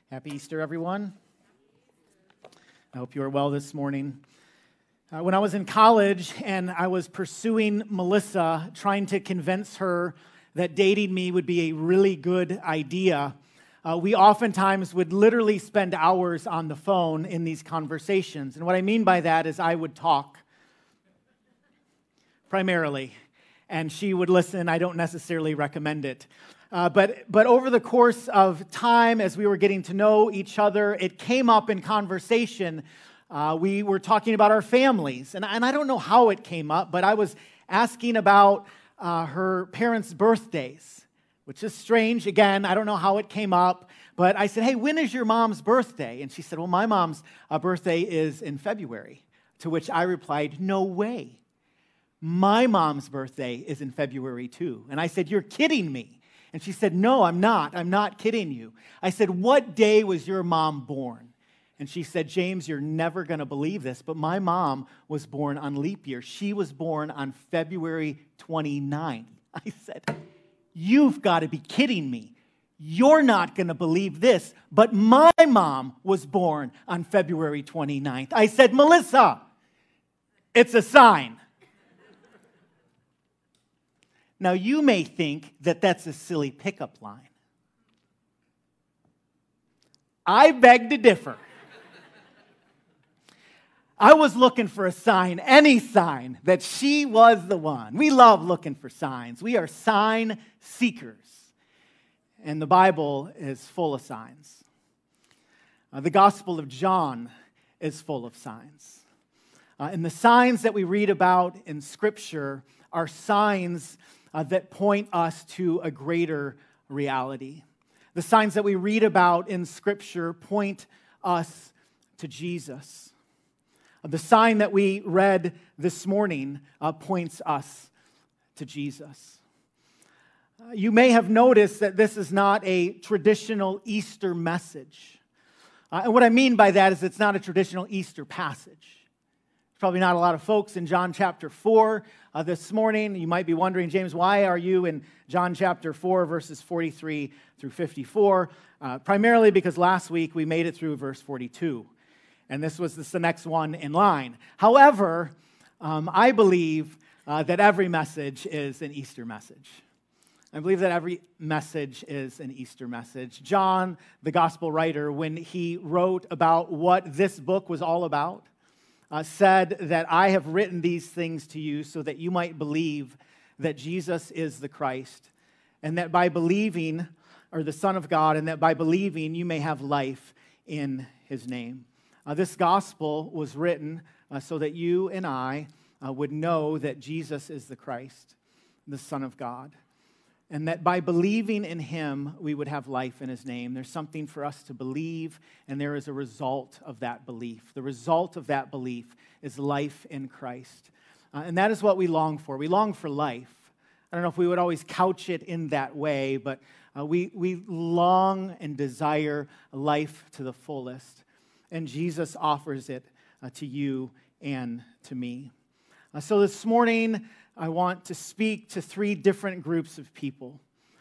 Happy Easter, everyone. I hope you are well this morning. When I was in college and I was pursuing Melissa, trying to convince her that dating me would be a really good idea, we oftentimes would literally spend hours on the phone in these conversations. And what I mean by that is I would talk, primarily, and she would listen. I don't necessarily recommend it. But over the course of time, as we were getting to know each other, it came up in conversation. We were talking about our families. And I don't know how it came up, but I was asking about her parents' birthdays, which is strange. Again, I don't know how it came up. But I said, hey, when is your mom's birthday? And she said, well, my mom's birthday is in February. To which I replied, no way. My mom's birthday is in February too. And I said, you're kidding me. And she said, no, I'm not. I'm not kidding you. I said, what day was your mom born? And she said, James, you're never going to believe this, but my mom was born on leap year. She was born on February 29th. I said, you've got to be kidding me. You're not going to believe this, but my mom was born on February 29th. I said, Melissa, it's a sign. Now, you may think that that's a silly pickup line. I beg to differ. I was looking for a sign, any sign, that she was the one. We love looking for signs. We are sign seekers. And the Bible is full of signs. The Gospel of John is full of signs. And the signs that we read about in Scripture are signs that point us to a greater reality. The signs that we read about in Scripture point us to Jesus. The sign that we read this morning points us to Jesus. You may have noticed that this is not a traditional Easter message. And what I mean by that is it's not a traditional Easter passage. Probably not a lot of folks in John chapter 4 this morning. You might be wondering, James, why are you in John chapter 4, verses 43 through 54? Primarily because last week we made it through verse 42. And this was the next one in line. However, I believe that every message is an Easter message. I believe that every message is an Easter message. John, the gospel writer, when he wrote about what this book was all about, said that I have written these things to you so that you might believe that Jesus is the Christ, and that by believing, or the Son of God, and that by believing you may have life in his name. This gospel was written so that you and I would know that Jesus is the Christ, the Son of God, and that by believing in him, we would have life in his name. There's something for us to believe, and there is a result of that belief. The result of that belief is life in Christ. And that is what we long for. We long for life. I don't know if we would always couch it in that way, but we long and desire life to the fullest. And Jesus offers it to you and to me. So this morning, I want to speak to three different groups of people.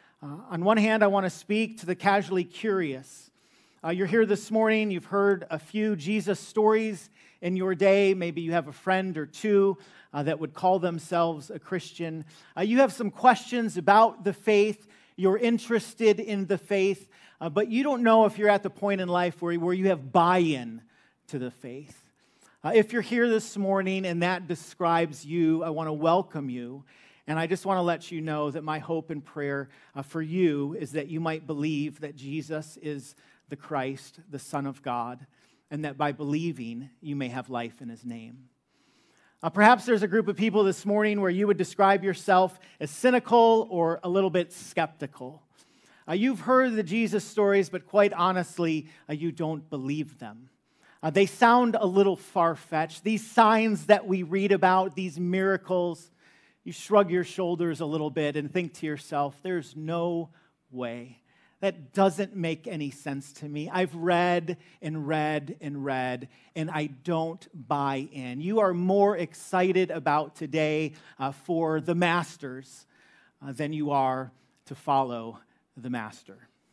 On one hand, I want to speak to the casually curious. You're here this morning, you've heard a few Jesus stories in your day. Maybe you have a friend or two that would call themselves a Christian. You have some questions about the faith. You're interested in the faith, but you don't know if you're at the point in life where you have buy-in to the faith. If you're here this morning and that describes you, I want to welcome you. And I just want to let you know that my hope and prayer for you is that you might believe that Jesus is the Christ, the Son of God, and that by believing you may have life in his name. Perhaps there's a group of people this morning where you would describe yourself as cynical or a little bit skeptical. You've heard the Jesus stories, but quite honestly, you don't believe them. They sound a little far-fetched. These signs that we read about, these miracles, you shrug your shoulders a little bit and think to yourself, there's no way. That doesn't make any sense to me. I've read and read and read, and I don't buy in. You are more excited about today for the masters than you are to follow the master.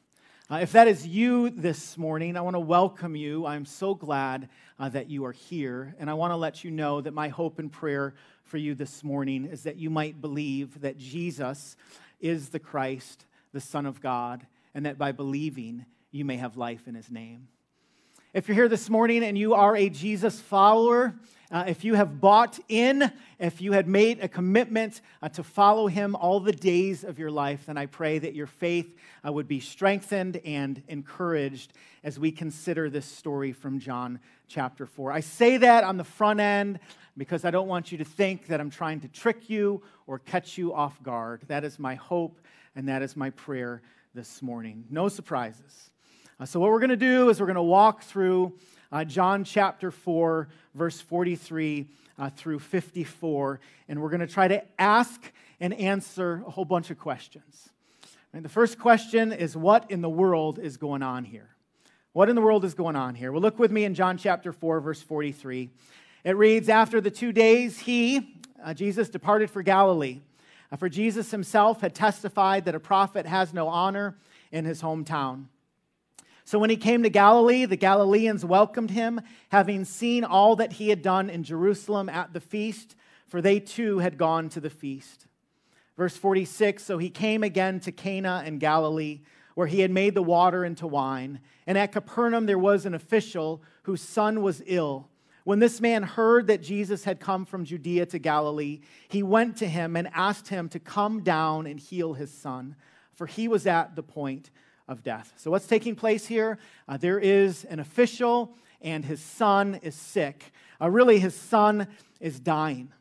If that is you this morning, I want to welcome you. I'm so glad that you are here. And I want to let you know that my hope and prayer for you this morning is that you might believe that Jesus is the Christ, the Son of God, and that by believing, you may have life in his name. If you're here this morning and you are a Jesus follower, if you have bought in, if you had made a commitment to follow him all the days of your life, then I pray that your faith would be strengthened and encouraged as we consider this story from John chapter 4. I say that on the front end because I don't want you to think that I'm trying to trick you or catch you off guard. That is my hope and that is my prayer this morning. No surprises. So what we're going to do is we're going to walk through John chapter 4, verse 43 through 54, and we're going to try to ask and answer a whole bunch of questions. And the first question is, what in the world is going on here? What in the world is going on here? Well, look with me in John chapter 4, verse 43. It reads, "After the 2 days, Jesus, departed for Galilee. For Jesus himself had testified that a prophet has no honor in his hometown. So when he came to Galilee, the Galileans welcomed him, having seen all that he had done in Jerusalem at the feast, for they too had gone to the feast." Verse 46, "So he came again to Cana in Galilee, where he had made the water into wine. And at Capernaum there was an official whose son was ill. When this man heard that Jesus had come from Judea to Galilee, he went to him and asked him to come down and heal his son, for he was at the point of death." So what's taking place here? There is an official and his son is sick. Really, his son is dying.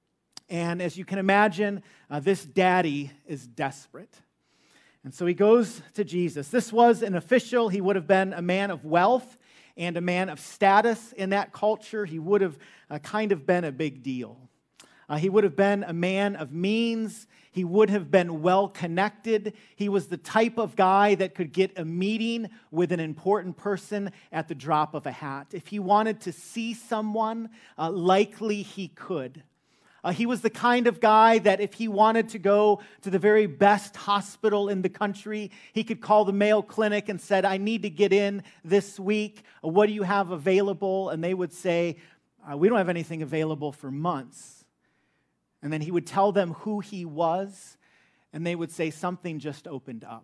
And as you can imagine, this daddy is desperate. And so he goes to Jesus. This was an official. He would have been a man of wealth and a man of status in that culture. He would have kind of been a big deal. He would have been a man of means. He would have been well-connected. He was the type of guy that could get a meeting with an important person at the drop of a hat. If he wanted to see someone, likely he could. He was the kind of guy that if he wanted to go to the very best hospital in the country, he could call the Mayo Clinic and said, "I need to get in this week. What do you have available?" And they would say, "We don't have anything available for months." And then he would tell them who he was, and they would say, "Something just opened up."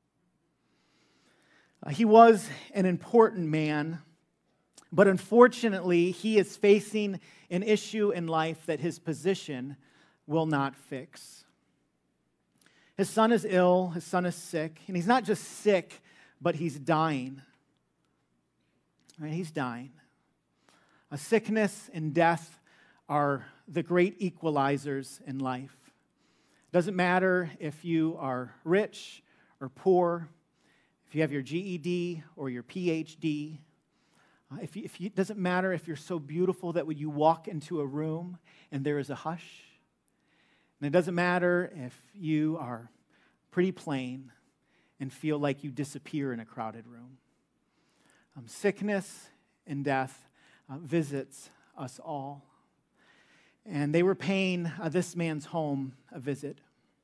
He was an important man, but unfortunately, he is facing an issue in life that his position will not fix. His son is ill, his son is sick, and he's not just sick, but he's dying. Right? He's dying. A sickness and death are the great equalizers in life. It doesn't matter if you are rich or poor, if you have your GED or your PhD. It doesn't matter if you're so beautiful that when you walk into a room and there is a hush. And it doesn't matter if you are pretty plain and feel like you disappear in a crowded room. Sickness and death visits us all. And they were paying this man's home a visit.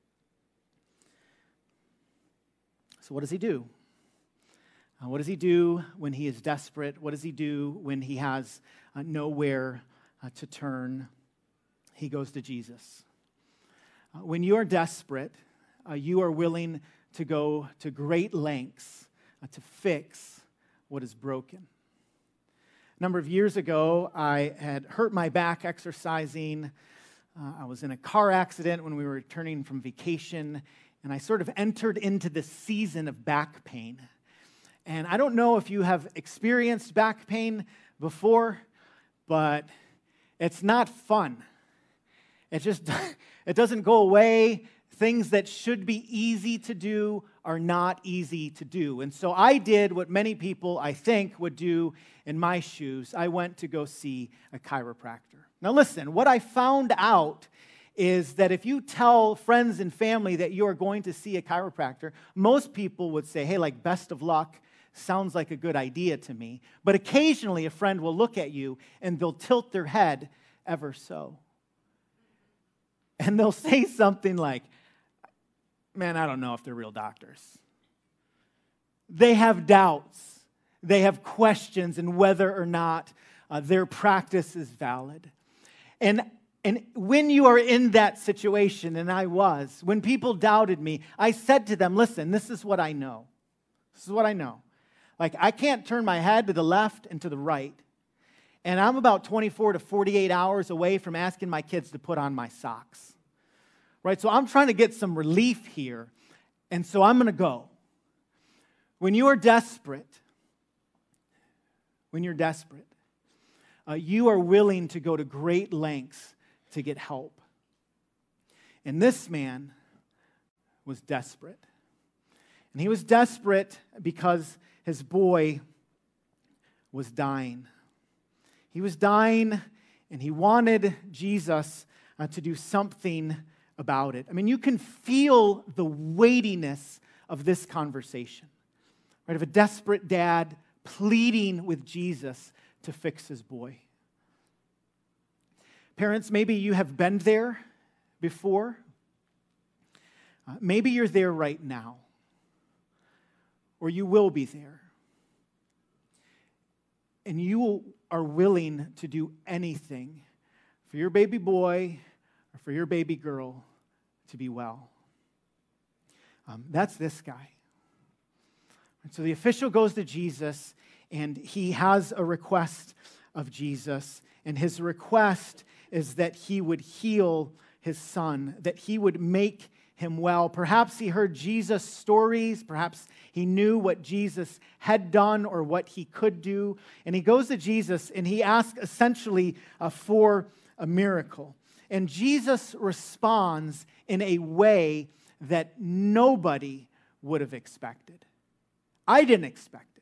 So what does he do? What does he do when he is desperate? What does he do when he has nowhere to turn? He goes to Jesus. When you are desperate, you are willing to go to great lengths to fix what is broken. A number of years ago, I had hurt my back exercising. I was in a car accident when we were returning from vacation, and I sort of entered into this season of back pain. And I don't know if you have experienced back pain before, but it's not fun. It doesn't go away. Things that should be easy to do are not easy to do. And so I did what many people, I think, would do in my shoes. I went to go see a chiropractor. Now listen, what I found out is that if you tell friends and family that you are going to see a chiropractor, most people would say, "Hey, like, best of luck. Sounds like a good idea to me." But occasionally a friend will look at you and they'll tilt their head ever so. And they'll say something like, "Man, I don't know if they're real doctors." They have doubts. They have questions in whether or not their practice is valid. And when you are in that situation, and I was, when people doubted me, I said to them, listen, this is what I know. This is what I know. Like, I can't turn my head to the left and to the right. And I'm about 24 to 48 hours away from asking my kids to put on my socks. Right? So I'm trying to get some relief here. And so I'm going to go. When you are desperate, you are willing to go to great lengths to get help. And this man was desperate. And he was desperate because his boy was dying. He was dying, and he wanted Jesus to do something about it. I mean, you can feel the weightiness of this conversation, right? Of a desperate dad pleading with Jesus to fix his boy. Parents, maybe you have been there before. Maybe you're there right now, or you will be there. And you are willing to do anything for your baby boy or for your baby girl to be well. That's this guy. And so the official goes to Jesus, and he has a request of Jesus. And his request is that he would heal his son, that he would make him well. Perhaps he heard Jesus' stories. Perhaps he knew what Jesus had done or what he could do. And he goes to Jesus and he asks essentially for a miracle. And Jesus responds in a way that nobody would have expected. I didn't expect it.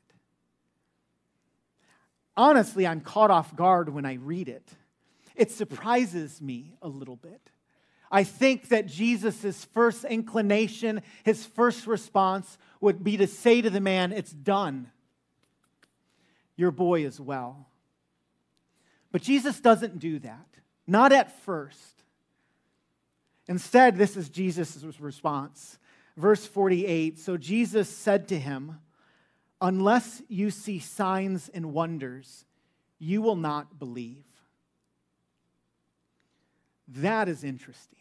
Honestly, I'm caught off guard when I read it. It surprises me a little bit. I think that Jesus' first inclination, his first response would be to say to the man, it's done. Your boy is well. But Jesus doesn't do that. Not at first. Instead, this is Jesus' response. Verse 48, so Jesus said to him, unless you see signs and wonders, you will not believe. That is interesting.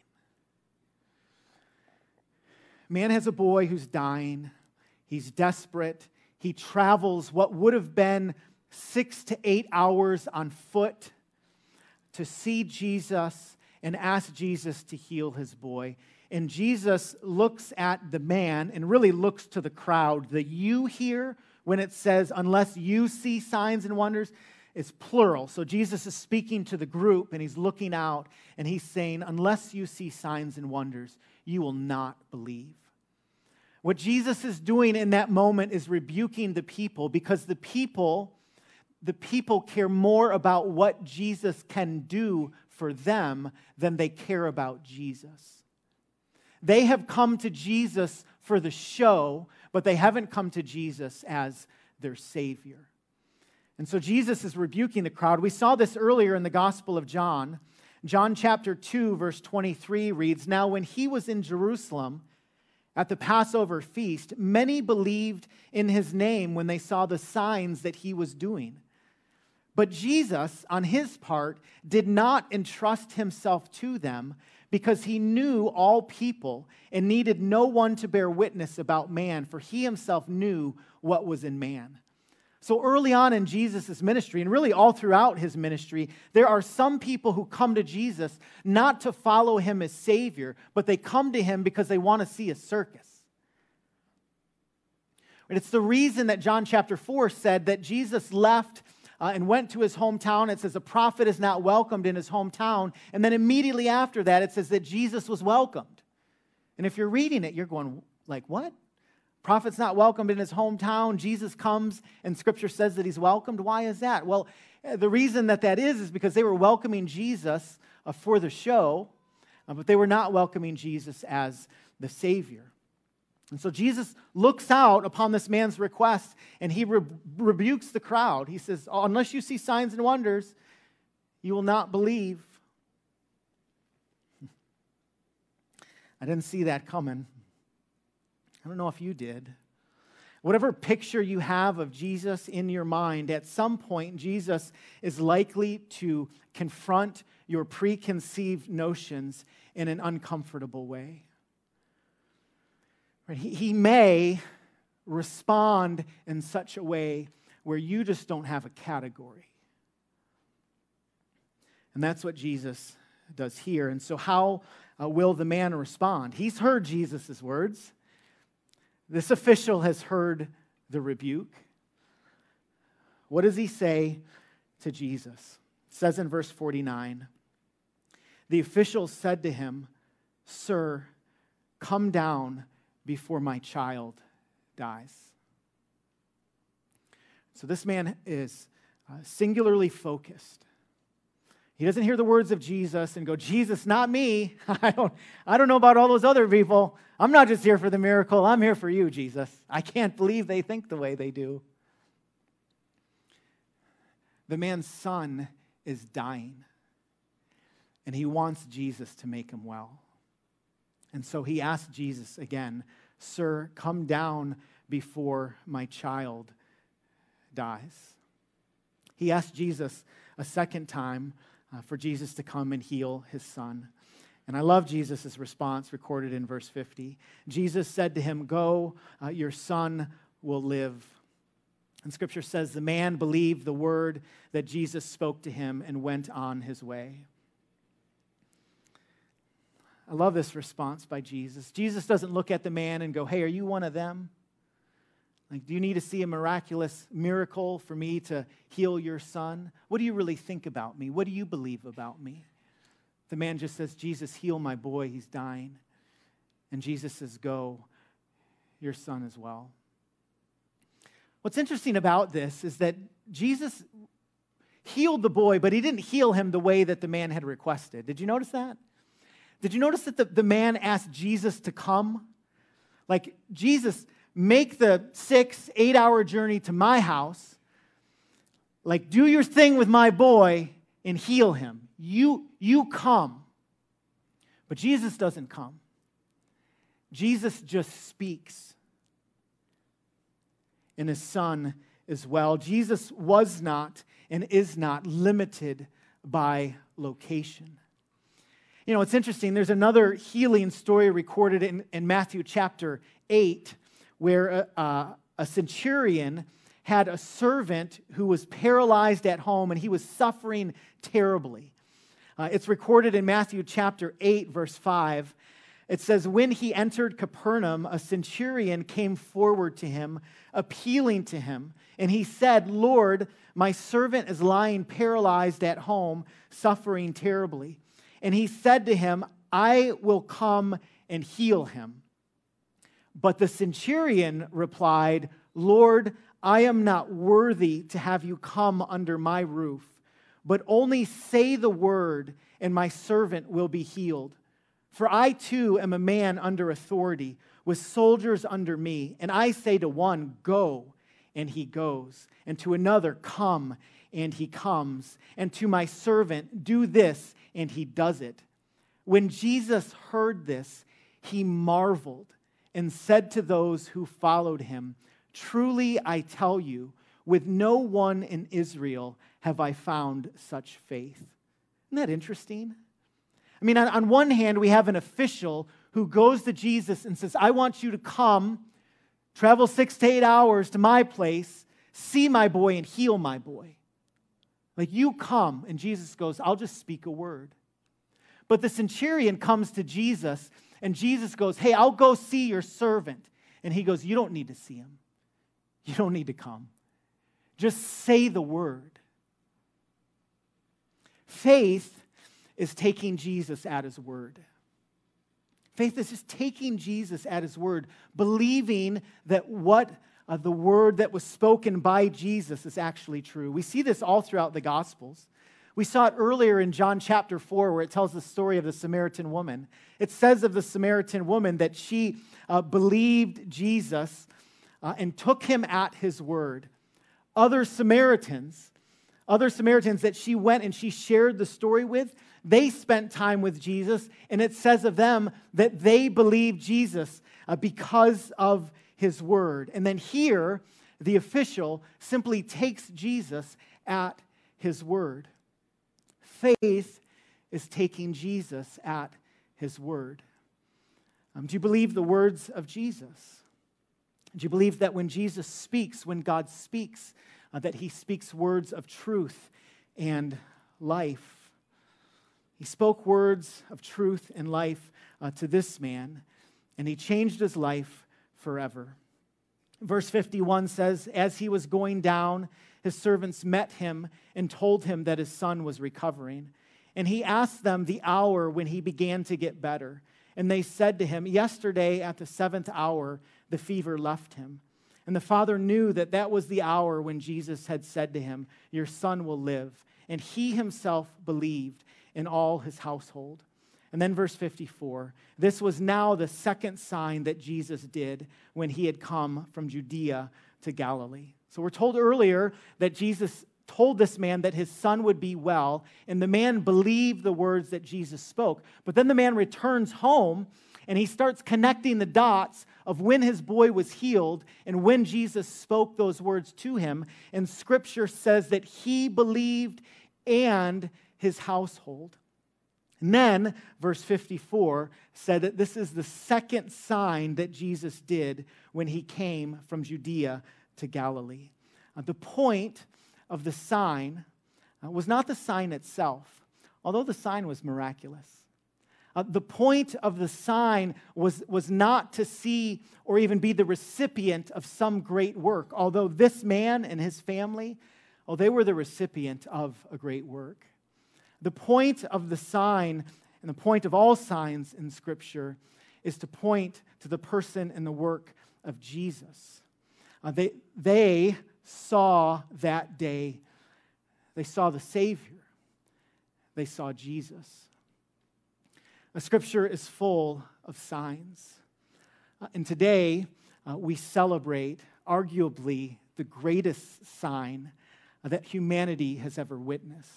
Man has a boy who's dying. He's desperate. He travels what would have been 6 to 8 hours on foot to see Jesus and ask Jesus to heal his boy. And Jesus looks at the man and really looks to the crowd. The you here, when it says, unless you see signs and wonders, is plural. So Jesus is speaking to the group and he's looking out and he's saying, unless you see signs and wonders, you will not believe. What Jesus is doing in that moment is rebuking the people because the people care more about what Jesus can do for them than they care about Jesus. They have come to Jesus for the show, but they haven't come to Jesus as their Savior. And so Jesus is rebuking the crowd. We saw this earlier in the Gospel of John. John chapter 2, verse 23 reads, now when he was in Jerusalem at the Passover feast, many believed in his name when they saw the signs that he was doing. But Jesus, on his part, did not entrust himself to them because he knew all people and needed no one to bear witness about man, for he himself knew what was in man. So early on in Jesus' ministry, and really all throughout his ministry, there are some people who come to Jesus not to follow him as Savior, but they come to him because they want to see a circus. And it's the reason that John chapter 4 said that Jesus left and went to his hometown. It says a prophet is not welcomed in his hometown. And then immediately after that, it says that Jesus was welcomed. And if you're reading it, you're going, like, what? Prophet's not welcomed in his hometown. Jesus comes and Scripture says that he's welcomed. Why is that? Well, the reason that is because they were welcoming Jesus for the show, but they were not welcoming Jesus as the Savior. And so Jesus looks out upon this man's request and he rebukes the crowd. He says, unless you see signs and wonders, you will not believe. I didn't see that coming. I don't know if you did. Whatever picture you have of Jesus in your mind, at some point, Jesus is likely to confront your preconceived notions in an uncomfortable way. He may respond in such a way where you just don't have a category. And that's what Jesus does here. And so how will the man respond? He's heard Jesus' words. This official has heard the rebuke. What does he say to Jesus? It says in verse 49, the official said to him, "Sir, come down before my child dies." So this man is singularly focused. He doesn't hear the words of Jesus and go, "Jesus, not me. I don't know about all those other people. I'm not just here for the miracle. I'm here for you, Jesus. I can't believe they think the way they do." The man's son is dying, and he wants Jesus to make him well. And so he asks Jesus again, "Sir, come down before my child dies." He asked Jesus a second time for Jesus to come and heal his son. And I love Jesus' response recorded in verse 50. Jesus said to him, "Go, your son will live." And Scripture says the man believed the word that Jesus spoke to him and went on his way. I love this response by Jesus. Jesus doesn't look at the man and go, "Hey, are you one of them? Like, do you need to see a miraculous miracle for me to heal your son? What do you really think about me? What do you believe about me?" The man just says, "Jesus, heal my boy. He's dying." And Jesus says, "Go, your son as well." What's interesting about this is that Jesus healed the boy, but he didn't heal him the way that the man had requested. Did you notice that? Did you notice that the man asked Jesus to come? Like, "Jesus, make the 6-8 hour journey to my house. Like, do your thing with my boy and heal him. You come." But Jesus doesn't come. Jesus just speaks. And his son as well. Jesus was not and is not limited by location. You know, it's interesting. There's another healing story recorded in Matthew chapter 8 where a centurion had a servant who was paralyzed at home and he was suffering terribly. It's recorded in Matthew chapter 8, verse 5. It says, "When he entered Capernaum, a centurion came forward to him, appealing to him. And he said, 'Lord, my servant is lying paralyzed at home, suffering terribly.' And he said to him, 'I will come and heal him.' But the centurion replied, 'Lord, I am not worthy to have you come under my roof, but only say the word, and my servant will be healed. For I too am a man under authority, with soldiers under me, and I say to one, go, and he goes, and to another, come, and he comes, and to my servant, do this, and he does it.' When Jesus heard this, he marveled and said to those who followed him, 'Truly I tell you, with no one in Israel have I found such faith.'" Isn't that interesting? I mean, on one hand, we have an official who goes to Jesus and says, "I want you to come, travel 6 to 8 hours to my place, see my boy and heal my boy. Like, you come." And Jesus goes, "I'll just speak a word." But the centurion comes to Jesus and Jesus goes, "Hey, I'll go see your servant." And he goes, "You don't need to see him. You don't need to come. Just say the word." Faith is taking Jesus at his word. Faith is just taking Jesus at his word, believing that what the word that was spoken by Jesus is actually true. We see this all throughout the Gospels. We saw it earlier in John chapter 4 where it tells the story of the Samaritan woman. It says of the Samaritan woman that she believed Jesus and took him at his word. Other Samaritans that she went and she shared the story with, they spent time with Jesus, and it says of them that they believed Jesus because of his word. And then here, the official simply takes Jesus at his word. Faith is taking Jesus at his word. Do you believe the words of Jesus? Do you believe that when Jesus speaks, when God speaks, that he speaks words of truth and life? He spoke words of truth and life to this man, and he changed his life forever. Verse 51 says, as he was going down, his servants met him and told him that his son was recovering. And he asked them the hour when he began to get better. And they said to him, yesterday at the 7th hour, the fever left him. And the father knew that that was the hour when Jesus had said to him, your son will live. And he himself believed, in all his household. And then verse 54, this was now the second sign that Jesus did when he had come from Judea to Galilee. So we're told earlier that Jesus told this man that his son would be well, and the man believed the words that Jesus spoke. But then the man returns home, and he starts connecting the dots of when his boy was healed and when Jesus spoke those words to him. And Scripture says that he believed and his household. And then, verse 54 said that this is the second sign that Jesus did when he came from Judea to Galilee. The point of the sign was not the sign itself, although the sign was miraculous. The point of the sign was not to see or even be the recipient of some great work, although this man and his family, they were the recipient of a great work. The point of the sign, and the point of all signs in Scripture, is to point to the person and the work of Jesus. They saw that day, they saw the Savior, they saw Jesus. The Scripture is full of signs. And today, we celebrate arguably the greatest sign that humanity has ever witnessed.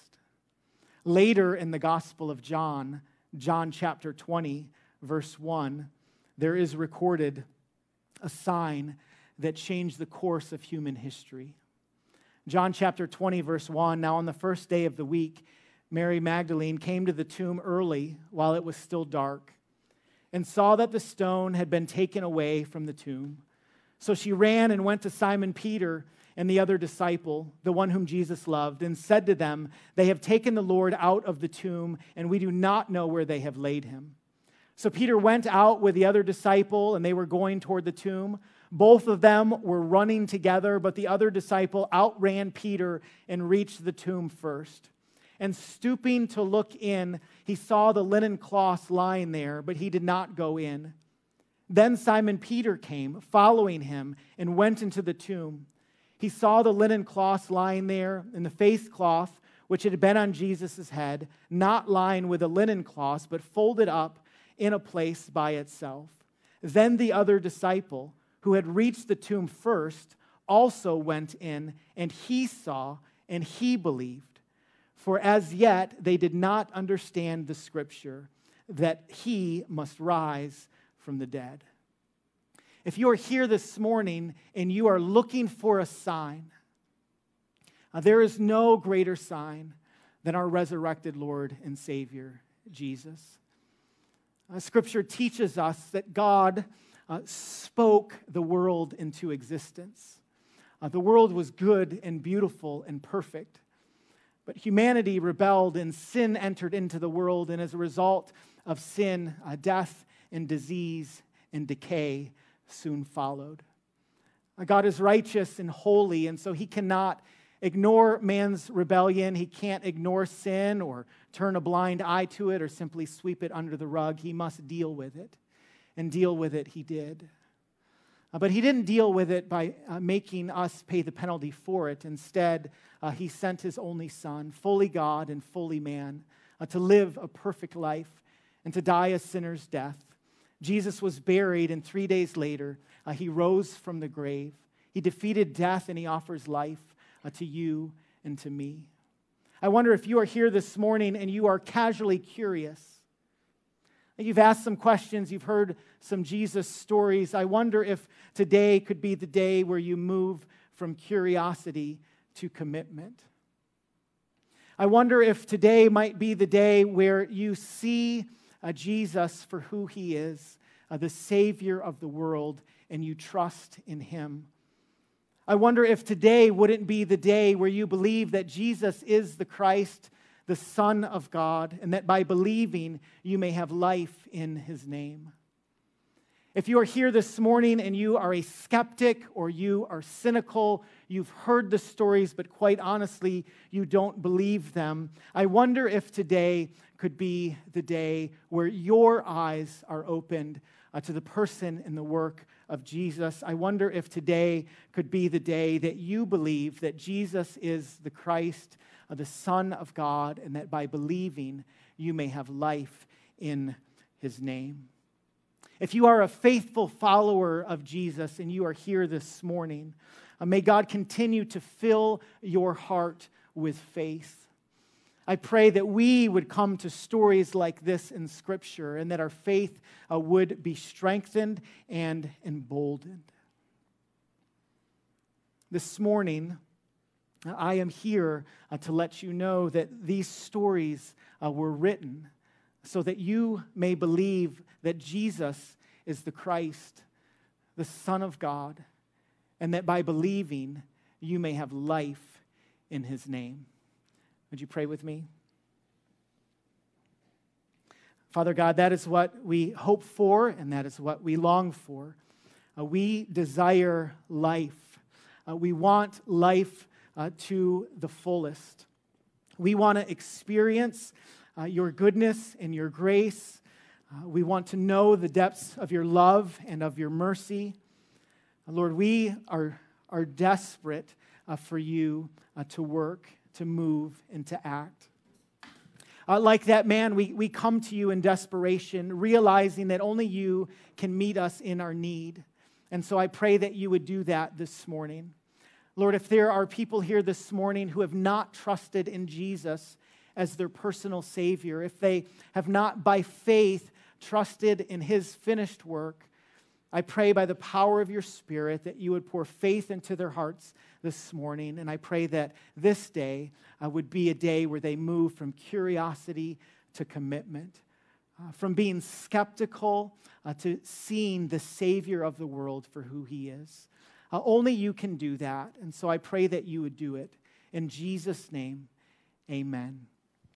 Later in the Gospel of John, John chapter 20, verse 1, there is recorded a sign that changed the course of human history. John chapter 20, verse 1, now on the first day of the week, Mary Magdalene came to the tomb early while it was still dark and saw that the stone had been taken away from the tomb. So she ran and went to Simon Peter and the other disciple, the one whom Jesus loved, and said to them, they have taken the Lord out of the tomb, and we do not know where they have laid him. So Peter went out with the other disciple, and they were going toward the tomb. Both of them were running together, but the other disciple outran Peter and reached the tomb first. And stooping to look in, he saw the linen cloths lying there, but he did not go in. Then Simon Peter came, following him, and went into the tomb. He saw the linen cloths lying there, and the face cloth, which had been on Jesus' head, not lying with the linen cloths, but folded up in a place by itself. Then the other disciple, who had reached the tomb first, also went in, and he saw, and he believed. For as yet they did not understand the Scripture, that he must rise from the dead. If you are here this morning and you are looking for a sign, there is no greater sign than our resurrected Lord and Savior, Jesus. Scripture teaches us that God spoke the world into existence. The world was good and beautiful and perfect, but humanity rebelled and sin entered into the world, and as a result of sin, death and disease and decay soon followed. God is righteous and holy, and so he cannot ignore man's rebellion. He can't ignore sin or turn a blind eye to it or simply sweep it under the rug. He must deal with it, and deal with it he did. But he didn't deal with it by making us pay the penalty for it. Instead, he sent his only Son, fully God and fully man, to live a perfect life and to die a sinner's death. Jesus was buried, and 3 days later, he rose from the grave. He defeated death, and he offers life to you and to me. I wonder if you are here this morning and you are casually curious. You've asked some questions. You've heard some Jesus stories. I wonder if today could be the day where you move from curiosity to commitment. I wonder if today might be the day where you see Jesus for who he is, the Savior of the world, and you trust in him. I wonder if today wouldn't be the day where you believe that Jesus is the Christ, the Son of God, and that by believing you may have life in his name. If you are here this morning and you are a skeptic or you are cynical, you've heard the stories, but quite honestly, you don't believe them, I wonder if today could be the day where your eyes are opened to the person and the work of Jesus. I wonder if today could be the day that you believe that Jesus is the Christ, the Son of God, and that by believing you may have life in his name. If you are a faithful follower of Jesus and you are here this morning, may God continue to fill your heart with faith. I pray that we would come to stories like this in Scripture and that our faith would be strengthened and emboldened. This morning, I am here to let you know that these stories were written so that you may believe that Jesus is the Christ, the Son of God, and that by believing you may have life in his name. Would you pray with me? Father God, that is what we hope for and that is what we long for. We desire life. We want life to the fullest. We want to experience your goodness and your grace. We want to know the depths of your love and of your mercy. Lord, we are desperate for you to work, to move, and to act. Like that man, we come to you in desperation, realizing that only you can meet us in our need. And so I pray that you would do that this morning. Lord, if there are people here this morning who have not trusted in Jesus as their personal Savior, if they have not by faith trusted in his finished work, I pray by the power of your Spirit that you would pour faith into their hearts this morning. And I pray that this day would be a day where they move from curiosity to commitment, from being skeptical to seeing the Savior of the world for who he is. Only you can do that. And so I pray that you would do it. In Jesus' name, amen.